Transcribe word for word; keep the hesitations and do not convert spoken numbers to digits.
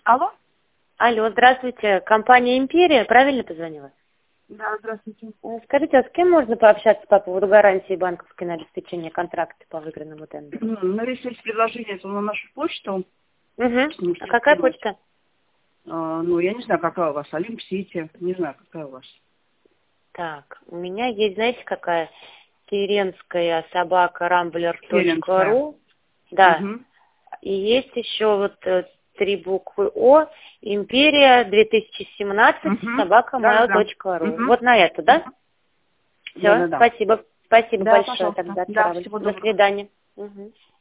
Алло? Алло, здравствуйте. Компания «Империя», правильно позвонила? Да, здравствуйте. Э, Скажите, а с кем можно пообщаться по поводу гарантии банковской на обеспечение контракта по выигранному тендеру? Ну, если есть предложение, то на нашу почту. Угу. Можете А какая скинуть. почта? А, ну, я не знаю, какая у вас. Олимп-Сити. Не знаю, какая у вас. Так, у меня есть, знаете, какая? Керенская собака рамблер точка Керенская. ру. Да. Угу. И есть еще вот э, три буквы О. Империя две тысячи семнадцать Угу. собака mail Да-да-да. точка ру. Угу. Вот на эту, да? Все, Да-да-да. спасибо. Спасибо Да, большое, пожалуйста. тогда Да, отправлю. всего До доброго. свидания. Мгм.